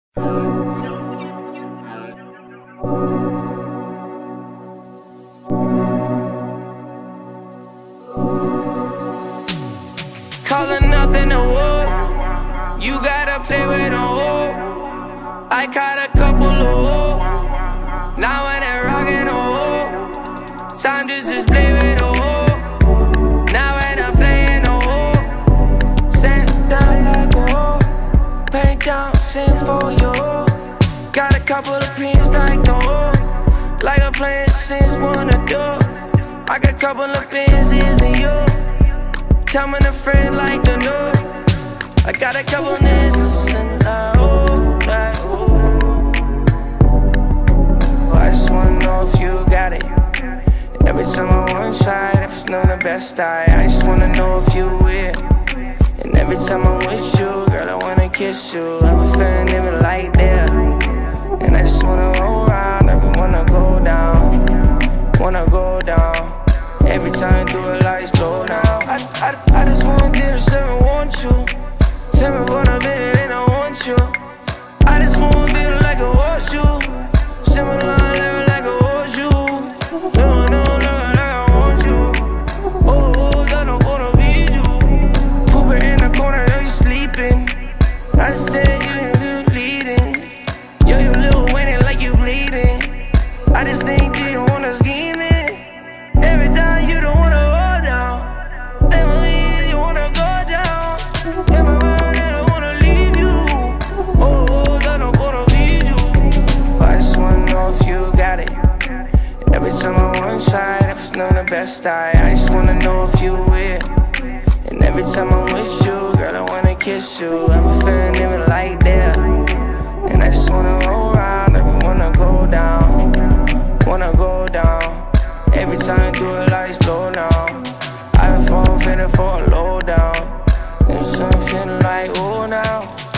Calling up in the wood, you gotta play with a hoe. I caught a couple of hoes, now when they rockin' a hoe. Time just play with a hoe, now when I'm playing a hoe. Sent down like a hoe, paint down, sing for you. Got a couple of pins like the hoe, like I'm playing since one or two. I got a couple of pins, isn't you? Tell me a friend like the new. I got a couple niggas and like, oh, I just wanna know if you got it. And every time I one side, if it's not the best I just wanna know if you with. And every time I'm with you, girl, I wanna kiss you. I've been feeling even like that. And I just wanna roll around, I wanna go down, wanna go down. Every time I do it like slow down. I just wanna get a seven, want you. Tell me what I'm in and I want you. I just wanna be like I want you. Similar level like I want you. No, like I want you. Oh, I don't wanna be you. Pooping in the corner, now you sleeping. I said you bleeding. Yo, you little Wayne like you bleeding. I just think you wanna scheme it. Every time you don't wanna hold down. Emily, you wanna go down. In my mind, I don't wanna leave you. Oh, I don't wanna leave you. But I just wanna know if you got it. And every time I'm one side, if it's not the best I just wanna know if you with. And every time I'm with you, girl, I wanna kiss you. I've been feeling even like that. And I just wanna roll around, I wanna go down, wanna go down. Every time I do it like slow down. I've been feeling for a low down. There's something feeling like, oh now.